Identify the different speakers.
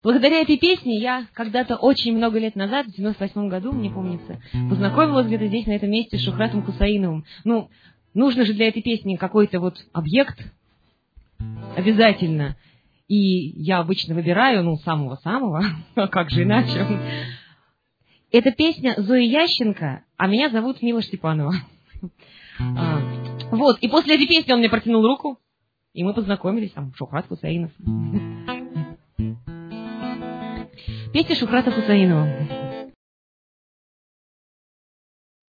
Speaker 1: Благодаря этой песне я когда-то очень много лет назад, в 98 году, мне помнится, познакомилась где-то здесь, на этом месте, с Шухратом Хусаиновым. Ну, нужно же для этой песни какой-то вот объект обязательно. И я обычно выбираю, самого-самого, а как же иначе. Это песня Зои Ященко, а меня зовут Мила Штепанова. Вот, и после этой песни он мне протянул руку, и мы познакомились, Шухрат Хусаинов. Песня Шухрата Хусаинова.